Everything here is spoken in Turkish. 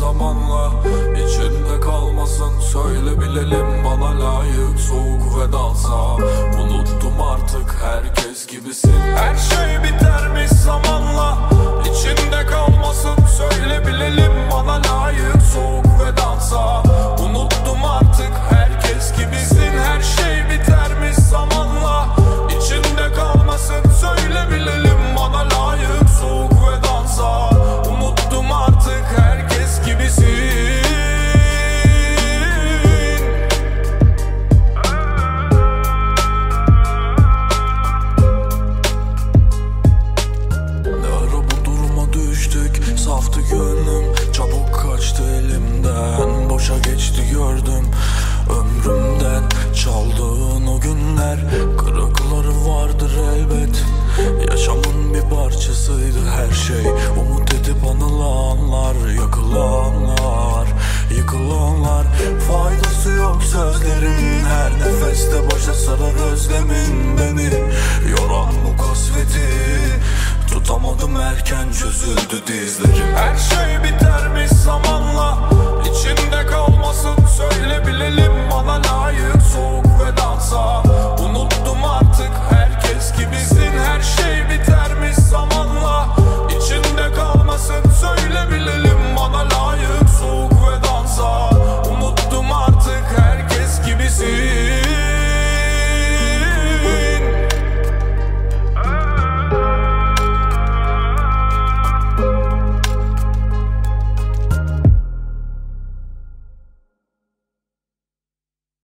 zamanla, içinde kalmasın. Söyle bilelim, bana layık soğuk vedansa. Unuttum artık, herkes gibisin. Her şey bitermiş zamanla, içinde kalmasın. Söyle bilelim, bana layık soğuk vedansa. Unuttum artık, herkes gibisin. Her şey bitermiş zamanla, içinde kalmasın. Söyle bilelim, bana layık soğuk vedansa. Unuttum artık, herkes gibisin. Ne ara bu duruma düştük, saftı gönlüm, çabuk kaçtı elimden. Boşa geçti gördüm ömrümden, çaldığın o günler. Kırıkları vardır elbet, yaşamın bir parçasıydı her şey. Umut edip anılanlar, yakılanlar, yıkılanlar. Faydası yok sözlerin, her nefeste boşa sarar özlemin beni. Yoran bu kasveti tutamadım, erken çözüldü dizlerim. Her şey bitermiş zamanla, içinde kalmasın. Söyle bilelim, bana layık soğuk vedansa.